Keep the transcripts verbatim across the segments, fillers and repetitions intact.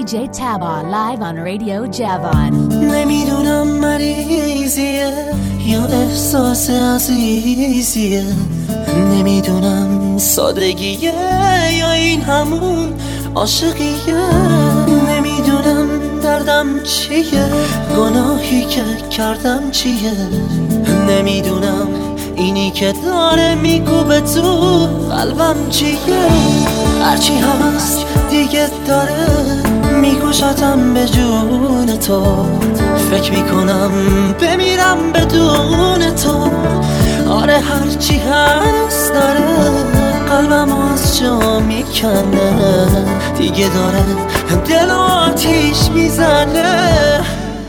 J Taba live on Radio Javon. نمیدونم مریضیه یا احساس عزیزیه، نمیدونم سادگیه یا این همون عاشقیه، نمیدونم دردم چیه، گناهی که کردم چیه، نمیدونم اینی که داره میگوبه تو قلبم چیه، هرچی هست دیگه داره میکشتم به جون تو، فکر میکنم بمیرم بدون تو، آره هرچی هست داره قلبم از جا میکنه، دیگه داره دل آتیش میزنه.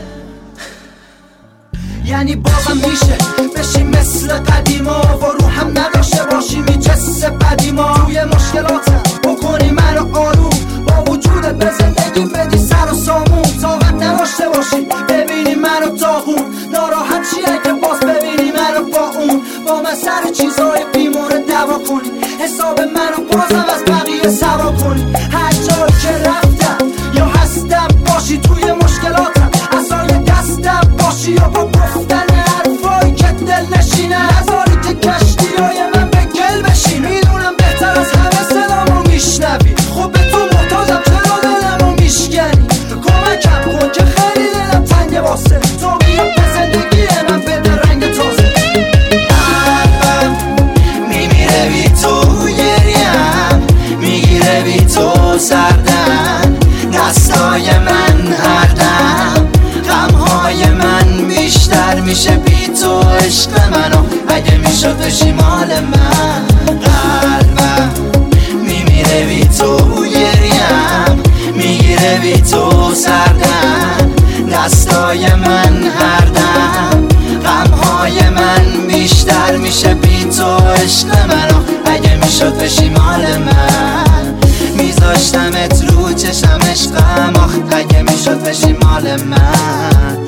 یعنی بازم میشه بشی مثل قدیما و رو هم نداشته باشی میجسه قدیما، توی مشکلاتم بکنی منو آروم، با وجودت به زندگی بدی سر و سامون، طاقت نداشته باشی ببینی منو داغون، ناراحت چی اگه باز ببینی منو با اون، با من سر چیزای بیمورد دوا کنی، حساب منو بازم از بقیه سوا کنی، هر جایی که رفتم یا هستم باشی توی مشکلاتم، عصای دستم باشی یا با گفتن حرفایی که دل نشینه، نذاری که کشتیای من به گل بشین، میدونم بهتر از همه صدامو میشنوی، خب به تو محتاجم چرا دلمو میشکنی، کمکم کن که خیلی دلم تنگه واسه تو، بیا به زندگی من بده رنگ تازه، قلبم میمیره بی تو، گریم میگیره بی تو سردم، دستای من هردم، غمهای من بیشتر میشه بی تو، عشق منو اگه میشد بشی مال من، قلبم میمیره بی تو، گریم میگیره بی تو سردم، دستای من هردم، غمهای من بیشتر میشه بی تو، عشق منو اگه میشد بشی مال من، میذاشتمت رو چشم عشقم، آخ اگه میشد بشی مال من،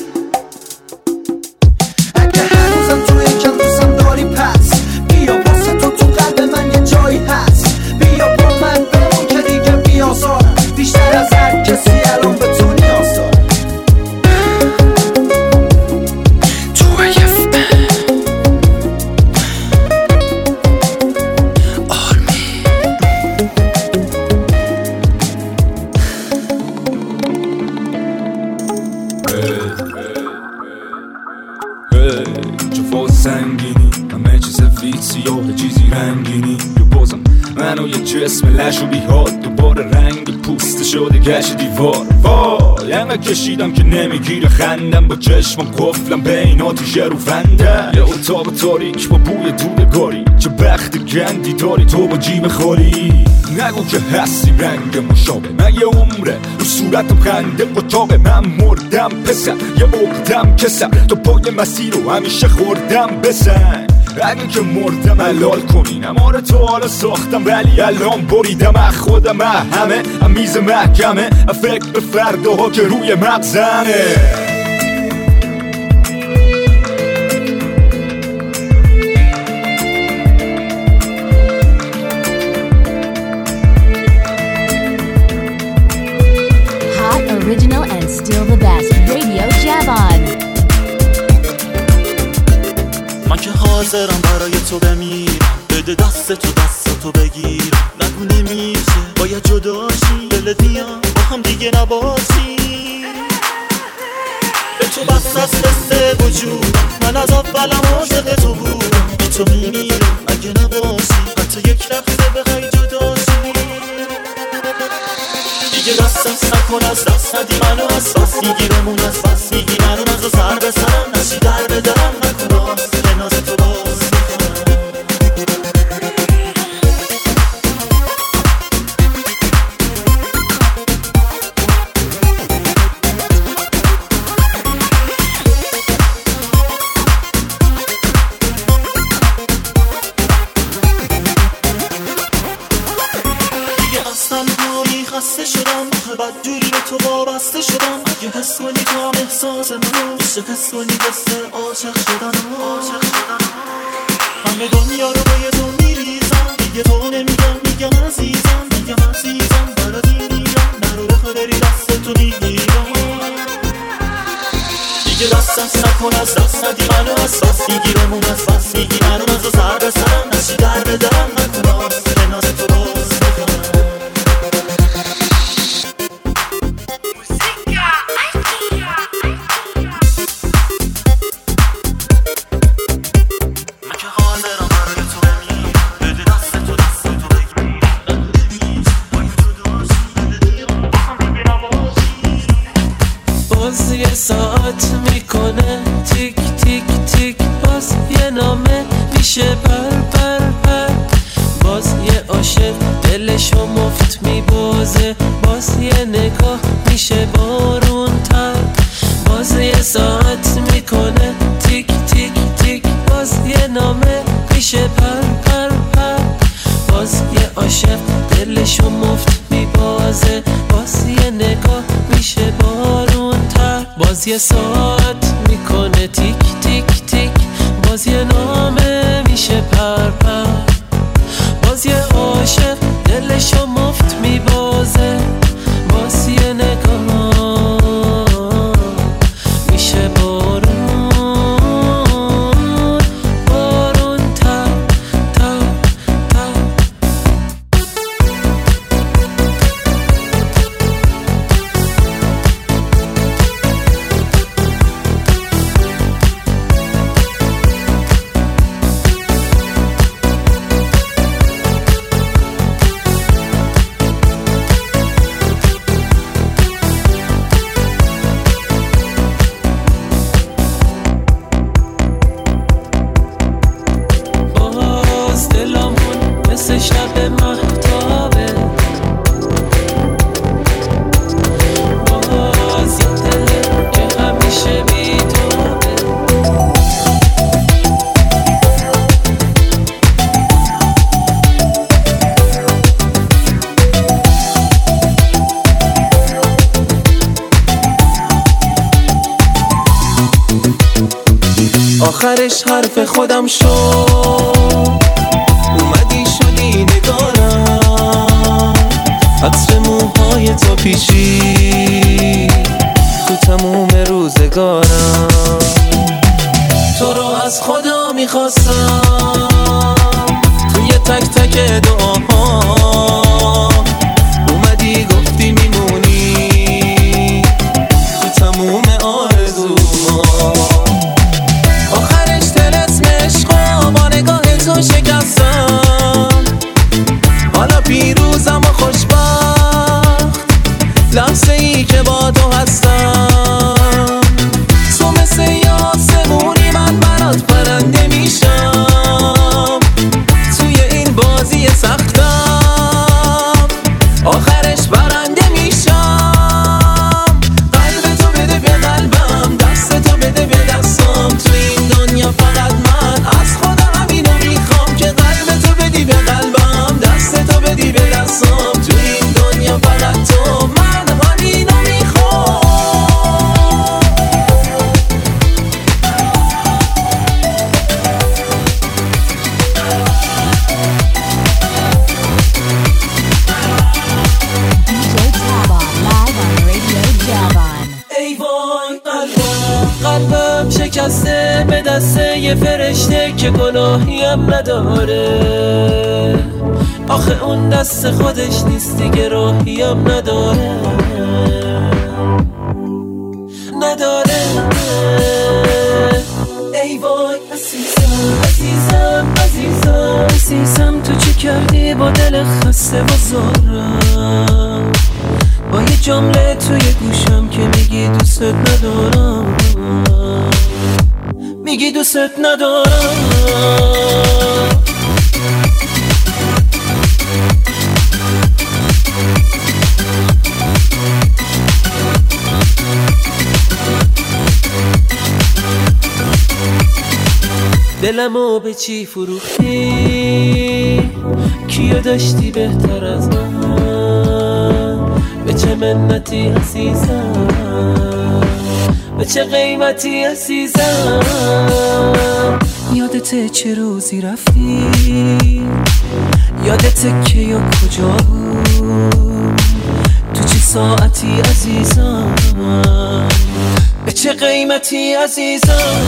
اگه هنوزم توی کم دوستم داری پس بیا واسه تو تو قلب من یه جایی هست، بیا با من بمون که دیگه بیازارم، بیشتر از هر کسی الان به تو نیاز دارم. سنگینی همه چیز سفید سیاه چیزی رنگینی، یا بازم منو یه جسم لش و بیهاد، دوباره رنگ پوست شده گشت دیوار، وای همه کشیدم که نمیگیره خندم، با چشمم قفلم بین آتیش رو فنده، یه اتاق تاریک با بوی دودگاری، چه بخت گندی داری تو با جیب خالی، نگو که هستی رنگ مشابه من، یه عمره رو صورتم خنده قطابه، من مردم پسر یه عقدم کسر، تو پای مسیر رو همیشه خوردم بسن، اگه که مردم حلال کنینم، آره تو حالا ساختم ولی الان بریدم از خودم، همه میز محکمه، فکر به فرداها که روی مغزمه. Original and still the best. Radio Javon. من که حاضرم برای تو بمیرم، بده دست تو دست تو بگیرم، نگو نمیشه باید جداشی، دلت میاد با هم دیگه نباشی، به تو بس از حس وجود من از اولم عاشق تو بودم، بی تو میمیرم اگه نباشی، حتی یک لحظه بخوای جداشی، دیگه دست دست نکن از دست ندی منو، از بس میگیرمون از بس میگی منو، نزا سر بزنم نشی در بدرم، نکن راست به ناز تو باز میکنم. دیگه اصلا نوعی خسته شدم، بد جوری به تو وابسته شدم، اگه حس کنی تو هم احساس منو، میشه حس کنی مثل عاشق شدن، عاشق شدن، همه دنیا رو با تو میریزم، دیگه تو نمیگم میگم عزیزم، میگم عزیزم برات میمیرم، نرو رخ بریدم نکن از دست ندی منو از بس میگیرمون از بس میگی منو از و سر به سرم نشی در به درم نکن آز به ناز تو باز بکنم من که حاضرم برای تو بگی بده دست تو دست تو بگی باز یه ساعت میکنه تیک تیک تیک باز یه نامه میشه پر پر پر باز یه عاشق دلشو مفت میبازه باز یه نگاه میشه بارون تر باز یه ساعت میکنه تیک تیک تیک باز یه نامه میشه پر پر پر باز یه عاشق دلشو مفت میبازه باز یه نگاه میشه بارون تر باز یه ساعت میکنه تیک تیک تیک باز یه نامه میشه پر پر باز یه عاشق دلشو مفت میبازه باز یه نگاه میشه بارون بارون تر تر تر باز دلمون مثل شب مهتابه باز یه دله که همیشه بیتابه آخرش حرف خودم شد اومدی شدی نگارم عطر موهای تو پیچی تو تموم روزگارم تو رو از خدا میخواستم توی تک تک دعاها اومدی گفتی میمونی تو تموم آرزوها آخرش طلسم عشقا با نگاه تو شکستم حالا پیروزم و خوشبخت لحظه ای که با تو هستم تو مثل یاسمونی من برات پرنده میشم توی این بازی سختم آخرش برنده میشم قلب تو بده به قلبم دست تو بده به دستم تو این دنیا فقط من از خودم همینو میخوام که قلب تو بدی به قلبم دست تو بدی به دستم تو این دنیا فقط تو من همینو میخوام D J Tabon live on Radio Javon. ای وای قلبم قلبم شکسته به دست یه فرشته که گناهیم نداره آخه اون دست خودش نیست دیگه راهیم نداره نداره ای وای عزیزم عزیزم عزیزم عزیزم تو چی کردی با دل خسته و زارم با یه جمله توی گوشم که میگی دوست ندارم میگی دوست ندارم دلمو به چی فروختی کیو داشتی بهتر از من به چه منتی عزیزم به چه قیمتی عزیزم یادته چه روزی رفتی یادته که یا کجا بود تو چه ساعتی عزیزم به چه قیمتی عزیزم.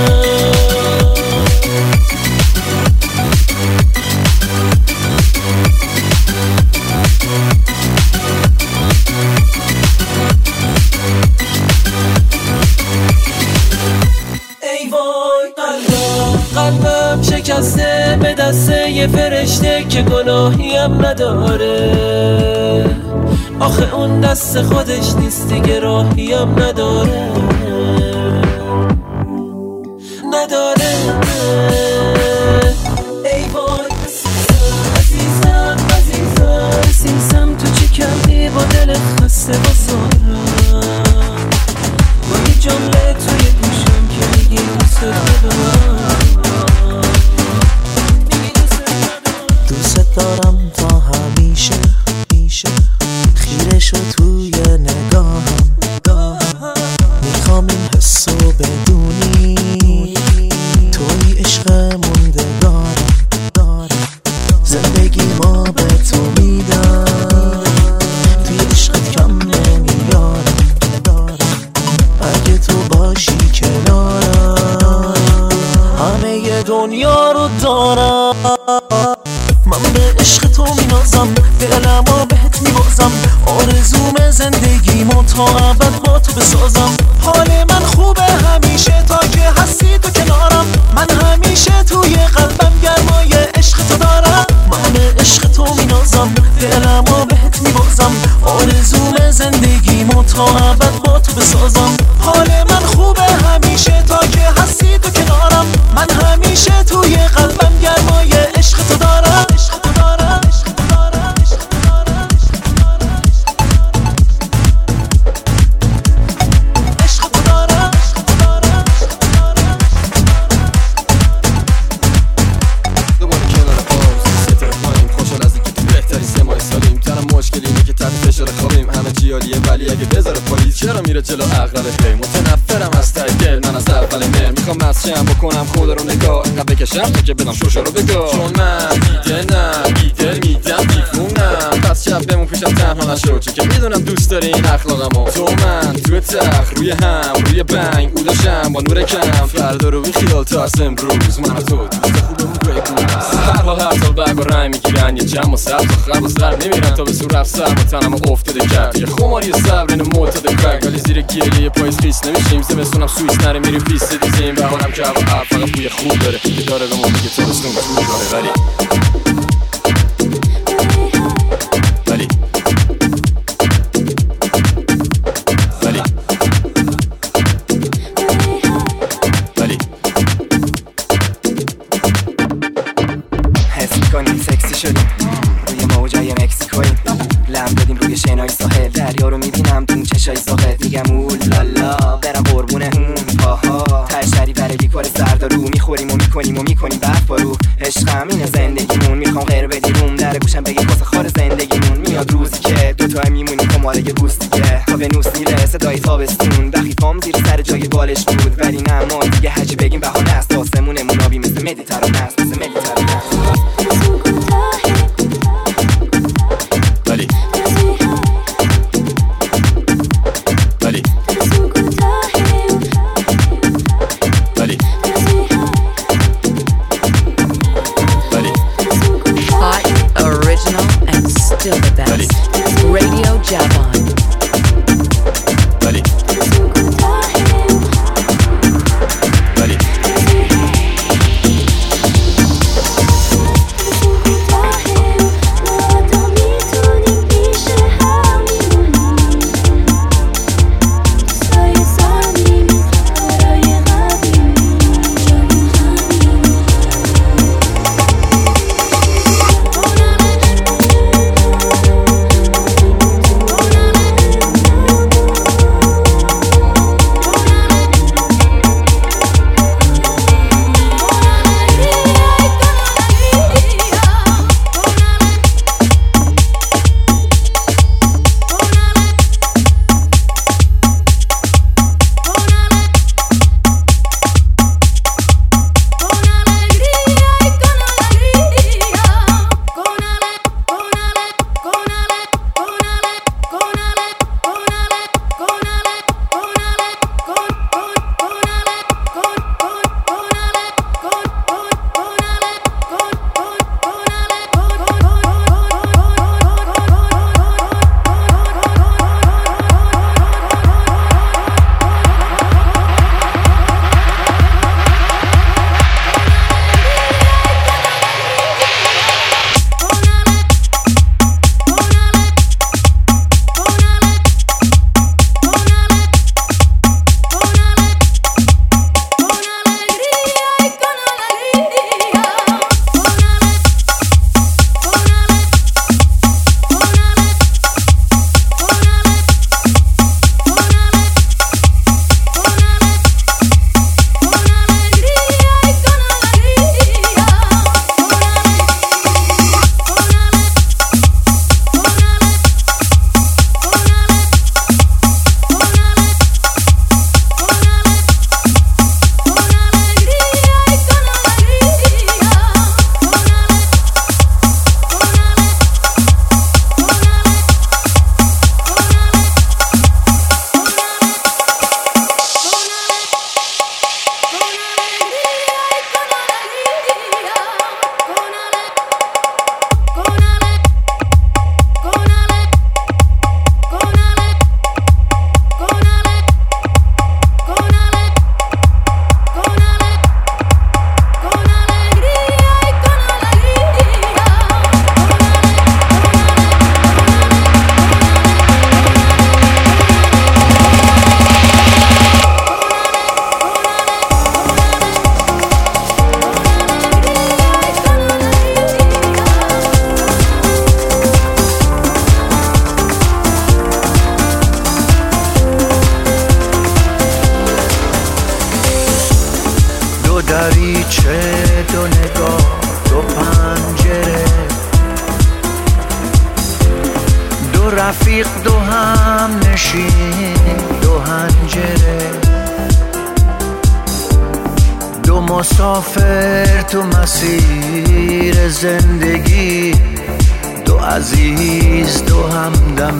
ای وای قلبم قلبم شکسته به دسته یه فرشته که گناهیم نداره. آخه اون دست خودش نیست دیگه، راهیم نداره نداره. ای وای عزیزم عزیزم عزیزم تو چی کردی با دل خسته با سارم، با یه جمله توی گوشم که میگی دوست دارم. دوست دارم تا همیشه میشه، خیره شو توی نگاهم، میخوام این حسو بدونی توی عشق موندگارم. زندگی ما به تو میدم، توی عشقت کم نمیارم. اگه تو باشی کنارم همه دنیا رو دارم. من به عشق تو مینازم، دلمو بهت میبازم، آرزوم زندگیمو تا ابد با تو بسازم. حال من خوبه همیشه تا که هستی تو کنارم، من همیشه توی قلبم گرمای عشق تو دارم. من به عشق تو مینازم، دلمو بهت میبازم، آرزوم زندگیمو تا ابد با تو بسازم. حال من خوبه همیشه تا که هستی تو کنارم، من همیشه توی قلبم گرمای عشق تو دارم. چرا میره جلو عقل خیلی متنفرم از ته دل، من از اول مهر میخوام مسخم بکنم خود رو نگاه، اینقدر بکشم تا که بدم شوشا رو بگاه. چون من دیده نه بیدل میدم دیفونم، پس شب بمون پیشم تنها نشو، چون که میدونم دوست داری این اخلاقمو. تو من توی تخت روی هم روی بنگ او داشتم با نور کم، فردا رو بی خیال تا از امروز من و تو دوست خوبمون بگو. هر حال هر سال برگ و رنگ میگیرن یه جمع و سبز و خرب و سرد نمیرن تا به صورت سر و تنم افتاده کرد یه خماری صبر اینو معتاد کرد. ولی زیر گریه پاییز خیس نمیشیم، زمستونم سوئیس نره میریم پیست دیزیم، بهارم که هوا فقط بوی خوب داره که داره به ما میگه تابستون تو داره. ولی ولی ولی ولی حس میکنیم سکسی شدیم روی موجای مکزیکویی، لم دادیم روی شنای ساحل، دریا رو میبینم دون چشای ساحل، میگم اولالا برم قربونه اون پاها، تشتری برای لیکوار زرد رو میخوریم و میکنیم و میکنیم برف بارو. عشقم اینه زندگیمون، میخوام غیر بدی روم در گوشم بگی واسه خار زندگیمون. میاد روزی که دوتا میمونیم کماله یه بوس دیگه، تا به نوس میره صدای تابستون، بخی پام زیر سر جای بالش بود. ولی نه ما دیگه هجی بگیم بهانه است، آسمونمون آبی مثل مدیترانه است، مثل مدیترانه است. ولی ولی ولی ولی Hot, original, and still the best. Radio Javon. ولی ولی رفیق دو هم نشین دو هنجره، دو مسافر تو مسیر زندگی، دو عزیز دو همدم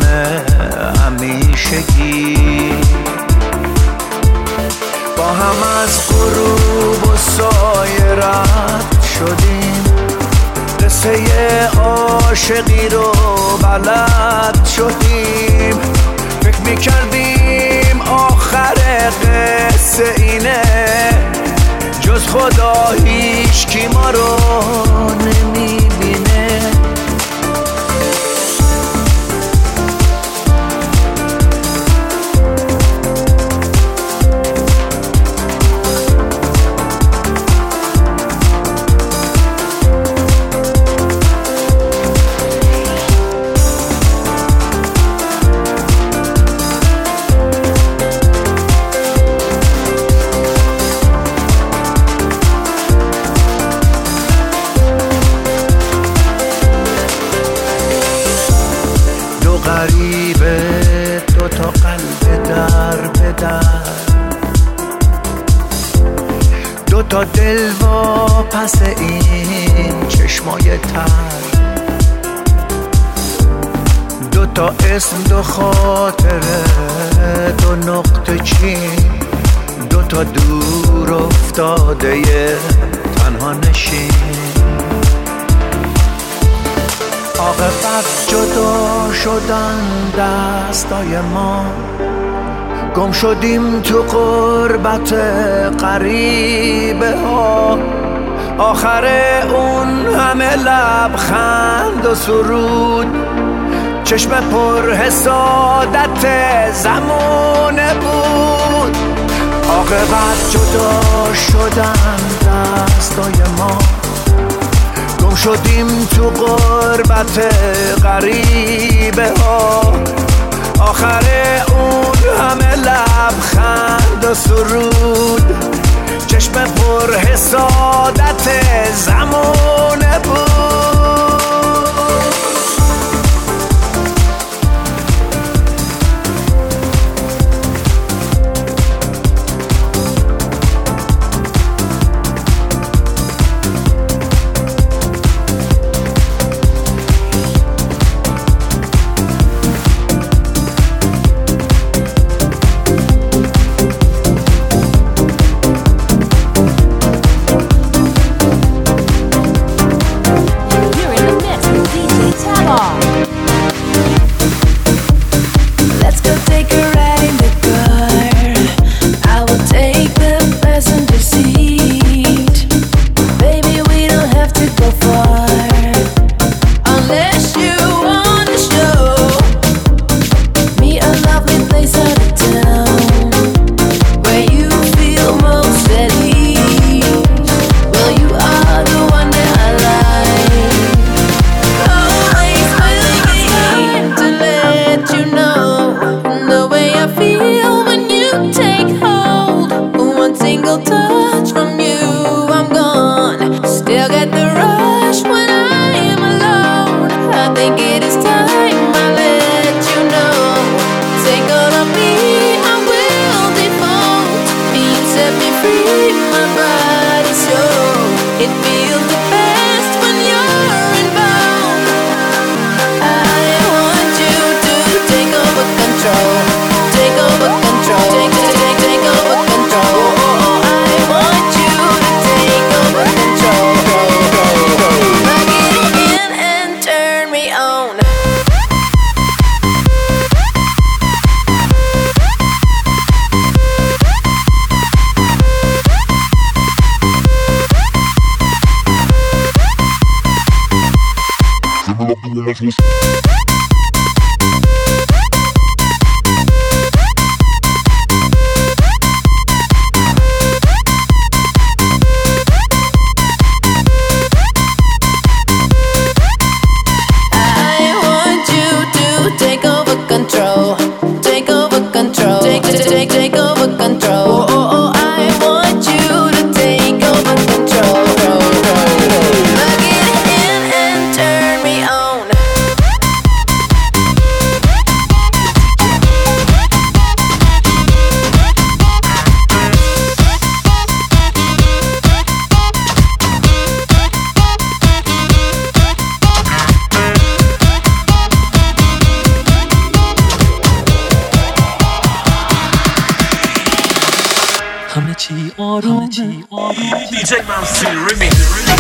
همیشگی. با هم از غروب و سایه رد شدیم، قصه عاشقی رو بلد شدیم. فکر میکردیم آخر قصه اینه، جز خدا هیچ کی ما رو نمیبینه. دو تا قلب در به در، دو تا دل و پس این چشمای تر، دو تا اسم دو خاطره دو نقطه چین، دو تا دور افتاده تنها نشین. عاقبت جدا شدن دستای ما، گم شدیم تو غربت غریبه ها. آخر اون همه لبخند و سرود، چشم پر حسادت زمانه بود. عاقبت جدا شدن دستای ما، گم شدیم تو غربت غریبه ها. آخر اون همه لبخند و سرود، چشم پر حسادت زمانه بود. چی آرومه دیجی منصور ریمیکس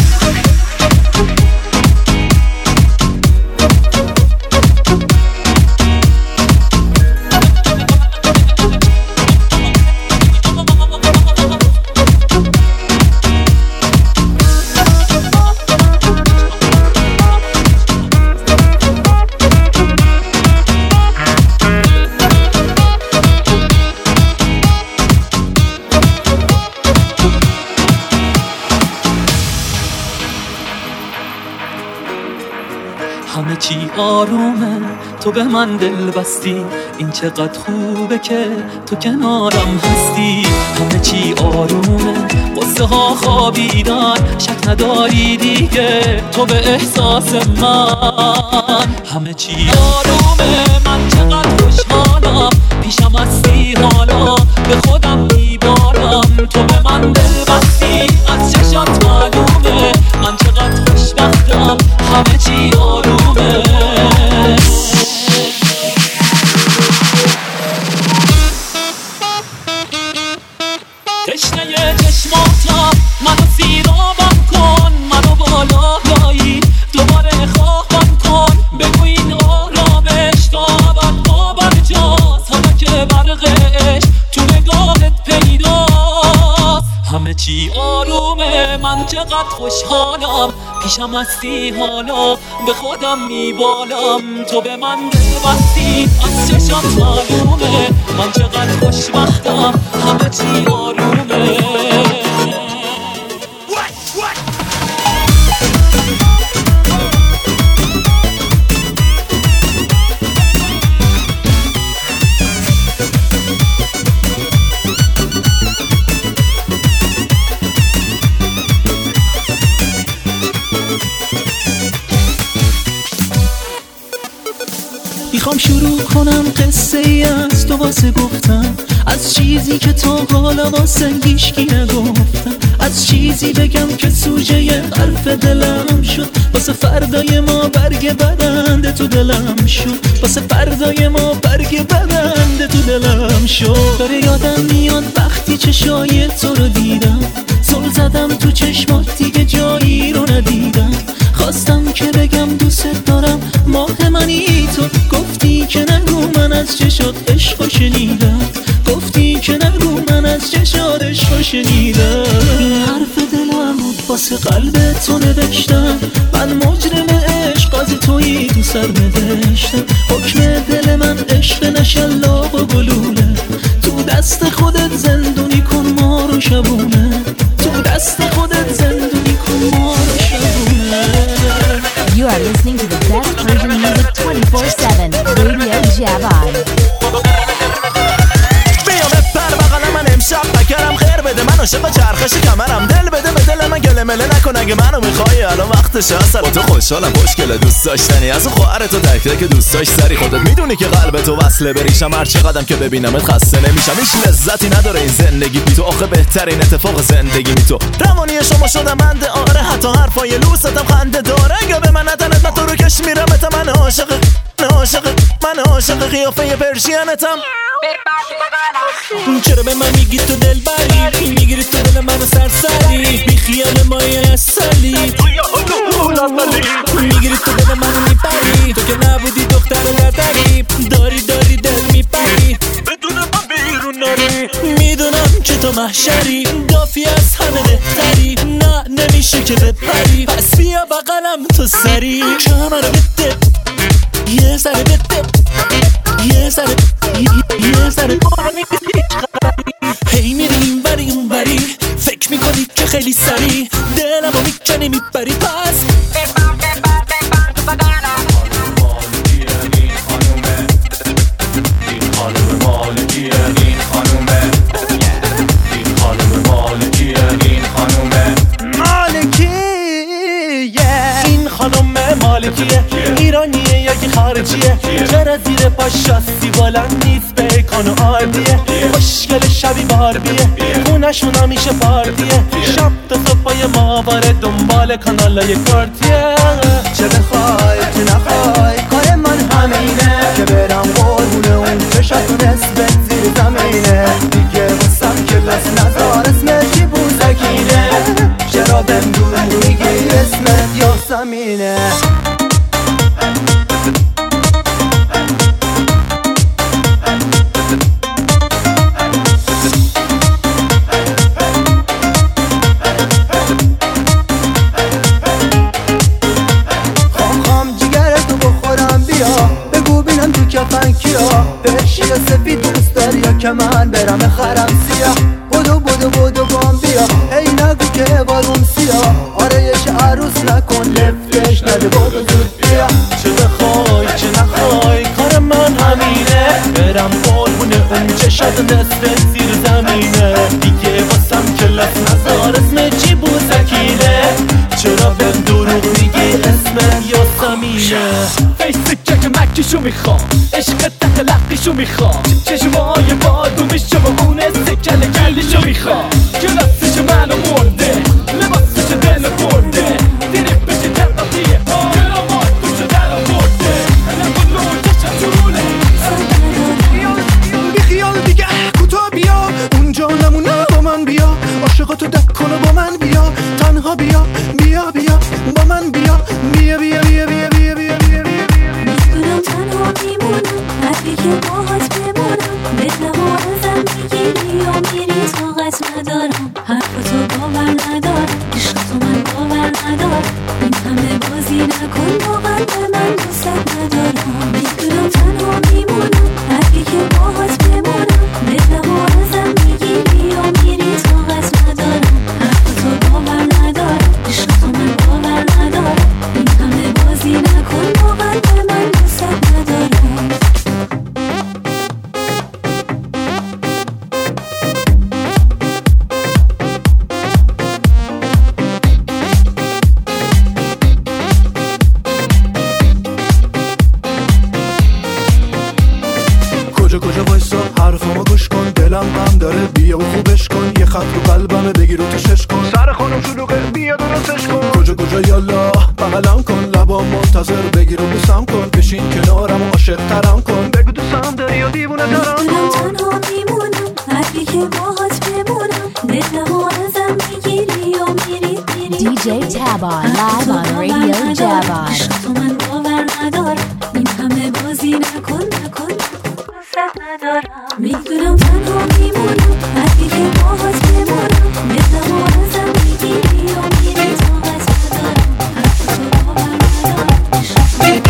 همه چی آرومه تو به من دل بستی این چقدر خوبه که تو کنارم هستی همه چی آرومه قصه ها خوابیدن شک نداری دیگه تو به احساس من همه چی آرومه من چقدر خوشحالم پیشم هستی حالا به خودم میبارم تو به من دل بستی از چشات معلومه من چقدر خوشبختم همه چی آرومه تشنه چشماتم منو سیرابم کن منو بالا لایی دوباره خوابم کن بگو این آرامش تا ابد با برجاست حالا که برقش تو نگاهت پیداست همه چی آرومه من چقدر خوشحالم پیشم هستی حالا به خودم میبالم تو به من دل بستی از چشم معلومه من چقدر خوشبختم همه چی آرومه میخوام شروع کنم قصه ای از تو واسه گفتم از چیزی که تا حالا واسه هیچکی نگفتم از چیزی بگم که سوژه حرف دلم شد واسه فردای ما برگ بدنده تو دلم شد واسه فردای ما برگ بدنده تو دلم شد داره یادم میاد وقتی چشای تو رو دیدم زل زدم تو چشمات دیگه جایی رو ندیدم خواستم که بگم دوست دارم ماه منی تو گفتی که نگو من از چشات عشقو شنیدم گفتی که نگو من از چشات عشقو شنیدم این حرف دلم بود واسه قلب تو نوشتم من مجرم عشق قاضی تویی تو سر نوشتم حکم دل من عشق نشلاق و گلوله تو دست خودت زندونی کن ما رو شبونه تو دست خودت زندونی کن ما رو شبونه You are listening to the best Persian music twenty-four seven, Radio Javan. بیا بپر بغل من امشب بکرم خیر بده من عاشق چرخش کمرم دل بده به دل من گله مله نکن اگه منو میخوای الان وقتشه اصلا با تو خوشحالم خوشگله دوست داشتنی از اون خواهر تو تک تک دوست داشت سری خودت میدونی که قلب تو وصله بریشم هر چقدرم که ببینمت خسته نمیشم هیچ لذتی نداره این زندگی بی تو آخه بهترین اتفاق زندگی می تو روانی شما شدم بنده آره حتی حرفای لوستم خنده داره اگه به من ندنت من تو رو کش میرم تا من عاشق من عاشق من عاشق قیافه پرشینتم چرا به من میگی تو دل بری میگیری تو دل منو سرسری بی خیال مایه اصلی میگیری تو دل منو میپری تو که نبودی دختر لدری داری داری دل میپری بدون من بیرون ناری میدونم که تو محشری دافی از همه بهتری نه نمیشه که بپری پس بیا بغلم تو سری کمرو بده یه سر بده یه سر یه سر هی میری این بری اون بری فکر میکنی که خیلی سری دلمو میکنی میپری پس مالکیه ایرانیه یا که خارجیه چرا زیر پاش شاستی بلند نیست بیکان و آردیه خوشگل شبی باربیه خونشون همیشه پارتیه شب تا صبحای ماواره دنبال کانالای کارتیه چه بخوای چه نخوای کار من همینه که برم قربونه اون چشات و نسبت زیر زمینه دیگه بستم که بس نظاره که من برم خرم سیاه بودو بودو بودو بام بیا ای نگو که بارون سیاه آرایش عروس نکن لفتش نده بودو زود بیا چه بخوای چه نخوای کار من همینه برم قربونه اون چشات نصف زیر زمینه دیگه واسم کلاس نزار اسم چی بود سکینه چرا به دروغ میگی اسم یاسمینه فیس که مکیشو میخوام عشق تخلقیشو میخوام چشمای بادومش شما اون سکل کلیشو میخوام کلاسش منو مرده لباسش دل برده دیره بشه تقاطیه کرامات توشو در برده نکن لوچش طوله بی خیال دیگه کوتا بیا اونجا نمونه با من بیا عاشقاتو دک کنه با من بیا تنها بیا بیا بیا با من بیا بیا بیا بیا بیا بیا بیا بیا میدونم تنها میمونم حرفی که باهات بمونم بدنم و ازم میگیری و میری طاقت ندارم حرفتو باور ندارم عشقتو من باور ندارم این همه بازی نکن واقعا به من دوست ندارم میدونم تنها میمونم حرفی که باهات بمونم بدنم و ازم میگیری و میری طاقت ندارم حرفتو باور ندارم عشقتو من باور ندارم این همه بازی نکن واقعا به من دوست ندارم کجا کجا وایسا حرفامو گوش کن دلم غم داره بیا و خوبش کن یه خط رو قلبمه بگیر و توشش کن سر خانم شلوغه بیا درستش کن کجا کجا یالا بغلم کن لبام منتظر بگیر و بوسم کن بشین کنارم و عاشق ترم کن بگو دوستم داری و دیوونه دارم میدونم تنها میمونم حرفی که باهات بمونم دلم و ازم میگیری و میری میری دی جی Tabon live on Radio Javon. عشقتو من باور ندارم این همه بازی نکن نکن میدونم تنها میمونم حرفی که باهات بمونم دلم و ازم میگیری و میری طاقت ندارم حرفتو باور ندارم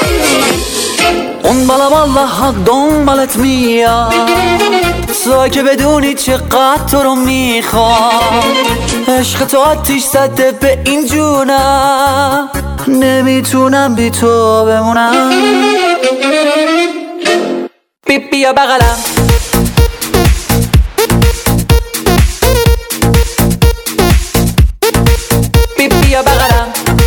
اون بالا بالا ها دنبالت میاد سای که بدونی چقدر تو رو میخوام عشق تو آتیش زده به این جونم نمیتونم بی تو بمونم بی بیا بغلم بی بیا بغلم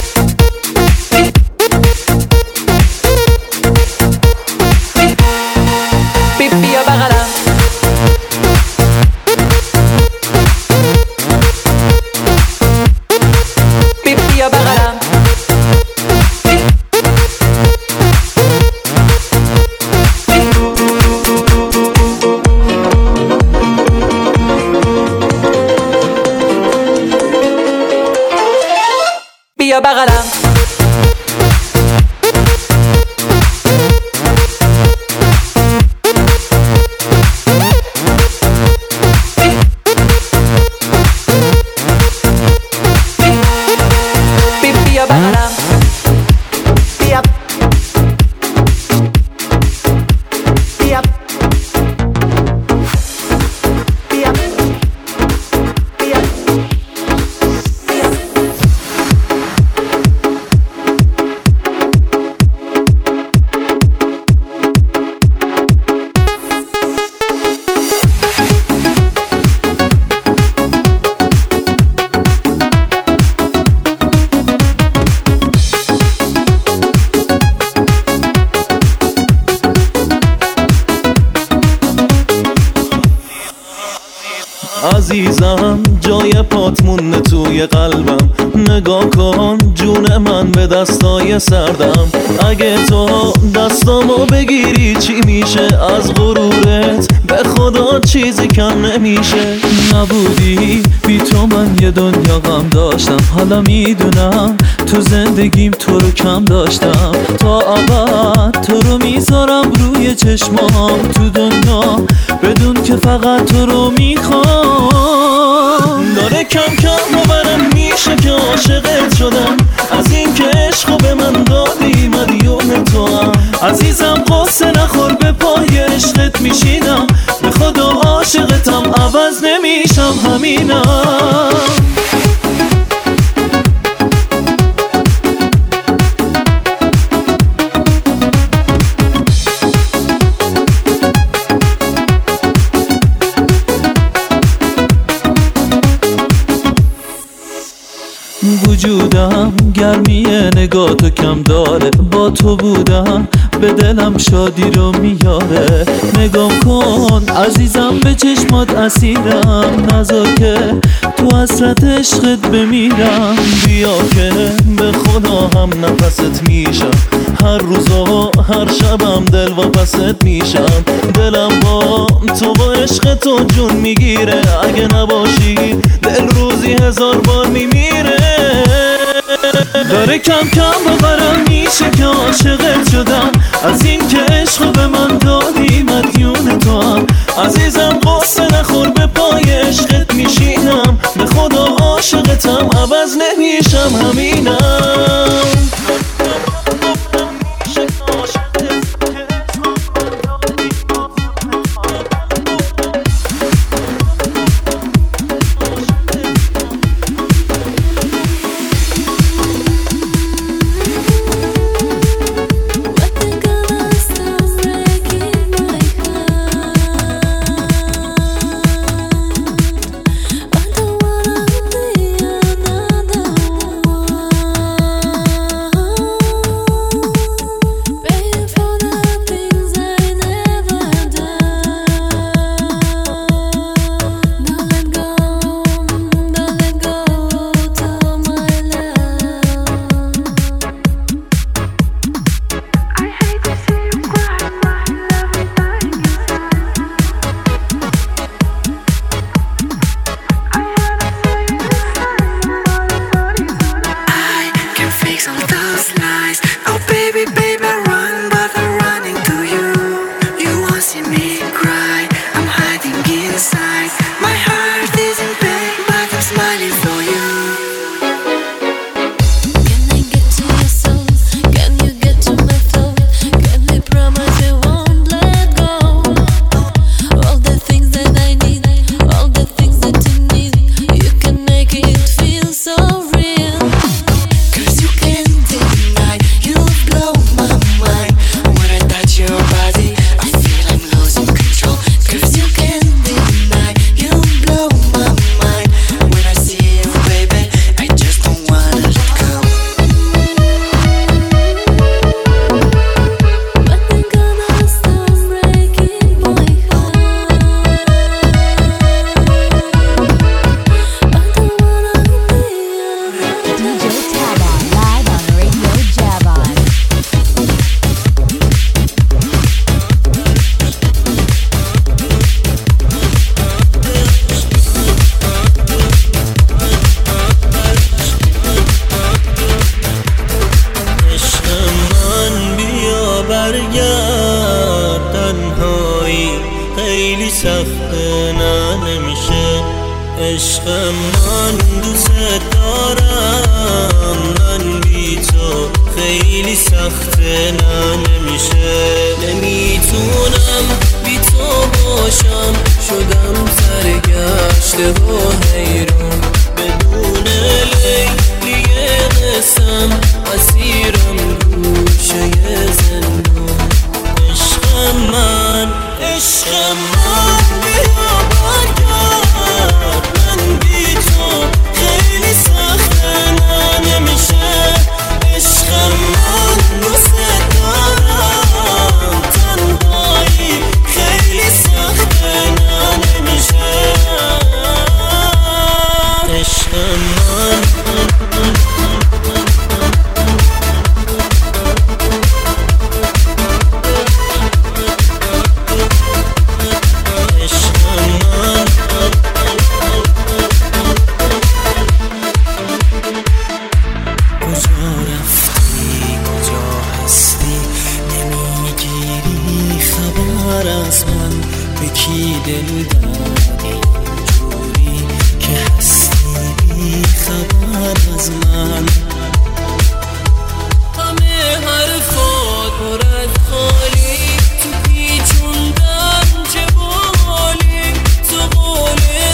بی بیا بغلم بی بیا بغلم بیا بغلم بیا بغلم بیا بیا بیا بیا عزیزم جای پات مونده توی قلبم نگاه کن جون من به دستای سردم اگه تو دستامو بگیری چی میشه از غرورت به خدا چیزی کم نمیشه نبودی بی تو من یه دنیا غم داشتم حالا میدونم تو زندگیم تو رو کم داشتم تا ابد تو رو میذارم روی چشمام تو دنیا بدون که فقط تو رو میخوام داره کم کم باورم میشه که عاشقت شدم از این که عشقو به من دادی مدیون تو هم عزیزم قصه نخور به پای عشقت میشینم به خدا عوض نمیشم همینم. وجودم گرمی نگاه تو کم داره، با تو بودم به دلم شادی رو میاره. نگام کن عزیزم به چشمات اسیرم، نذار که تو حسرت عشقت بمیرم. بیا که به خدا هم نفست میشم، هر روز و هر شبم دل واپست میشم. دلم با تو با عشق تو جون میگیره، اگه نباشی دل روزی هزار بار میمیره. داره کم کم باورم میشه که عاشقت شدم، از این که عشق به من دادی مدیون تو هم. عزیزم قصه نخور به پای عشقت میشینم، به خدا عاشقتم عوض نمیشم همینم. خالی تو پیچوندم چه بالی تو قول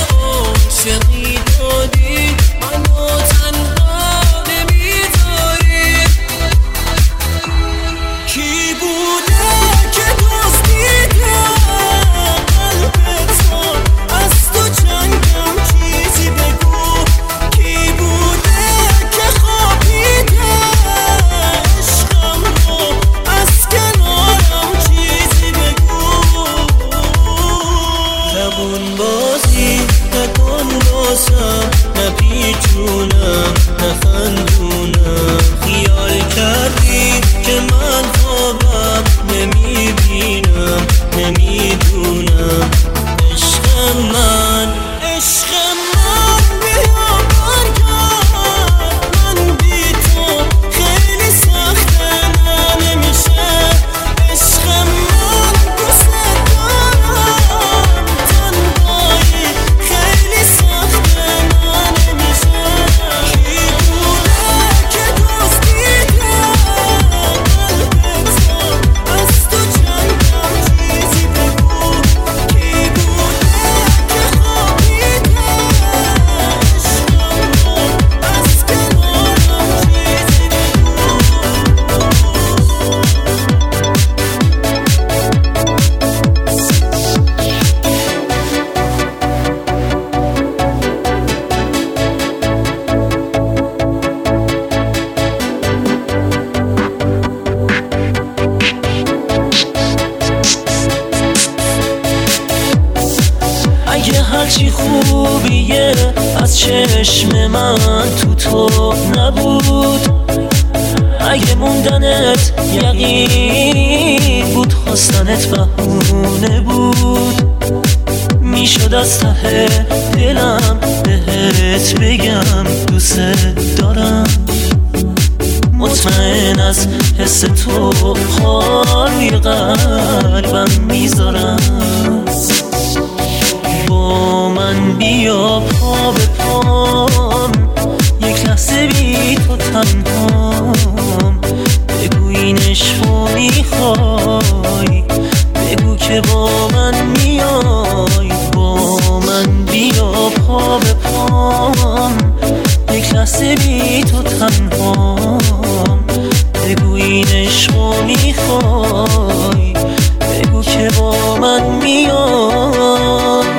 میمونم عشق من عشق من بیا برگرد من بی تو خیلی سخته نمیشه عشق من دوست دارم تنهایی خیلی سخته نمیشه کی بوده که دوست دیده قلب تو از تو چندم چیزی بگو کی بوده که خوابیده عشقم رو از کنارم چیزی اگه هرچی خوبیه از چشم من تو تو نبود اگه موندنت یقین بود خواستنت بهونه بود میشد از ته دلم بهت بگم دوست دارم مطمئن از حس تو خالی قلبم میذارم با من بیا پا به پام یک لحظه بی تو تنهام بگو این عشقو میخوای بگو که با من میای با من بیا پا به پام یک لحظه بی تو تنهام بگو این عشقو میخوای بگو که با من میای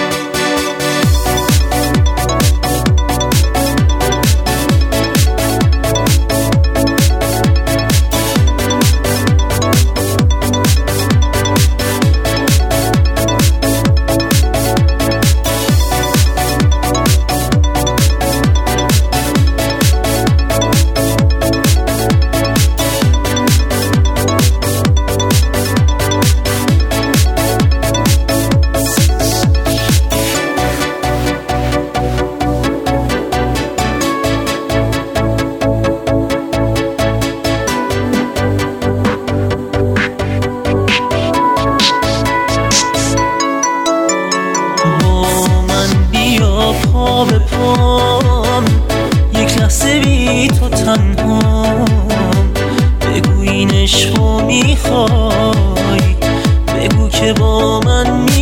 پا به پام یک لحظه بی تو تنهام بگو این عشقو میخوای بگو که با من می